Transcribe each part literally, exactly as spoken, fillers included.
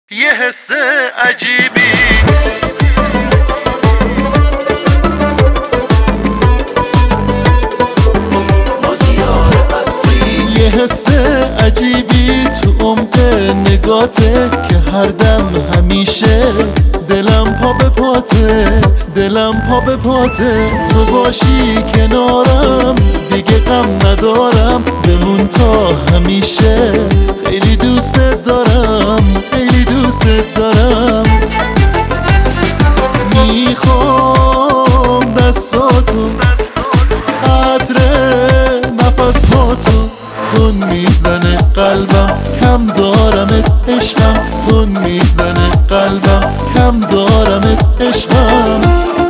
یه حس عجیبی یه حس عجیبی تو عمق نگاته که هر دم همیشه دلم پا به پاته دلم پا به پاته تو باشی کنارم دیگه غم ندارم بمون تا همیشه خیلی دوست دارم خیلی دوست دارم میخوام دستاتو عطر نفساتو تون میزنه قلبم کم دارمت عشقم تون میزنه قلبم کم دارمت عشقم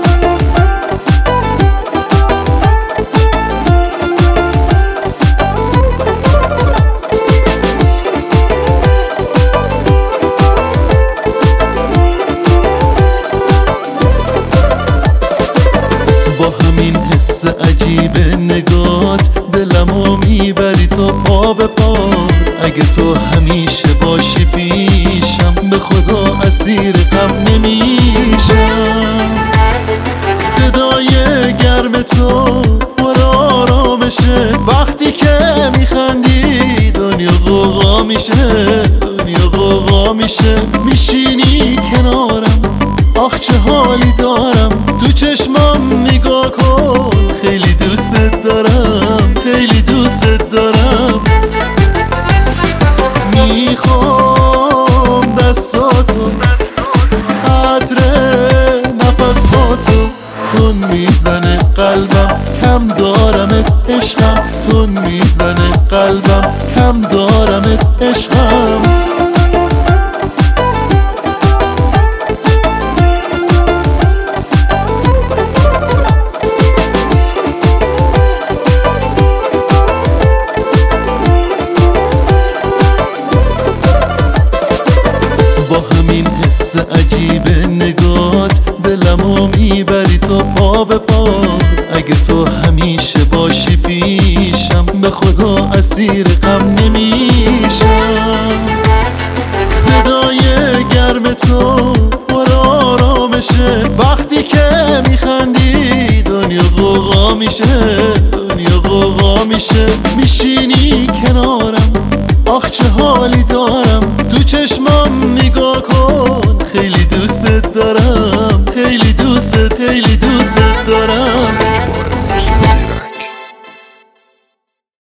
با همین حس عجیب نگات دلمو میبری تو پا به پا اگه تو همیشه باشی پیشم به خدا اسیر غم نمیشم صدای گرم تو پر آرامشه وقتی که میخندی دنیا غوغا میشه دنیا غوغا میشه میشینی کنارم آخ چه حالی دارم تو چشمام نگاه کن خیلی دوست دارم خیلی دوست دارم میخوام دستاتو عطر نفساتو تون میزنه قلبم کم دارمت عشقم تون میزنه قلبم کم دارمت عشقم حس عجیب نگات دلمو میبری تو پا به پا اگه تو همیشه باشی پیشم به خدا اسیر غم نمیشم صدای گرم تو پر آرامشه وقتی که میخندی دنیا غوغا میشه دنیا غوغا میشه میشینی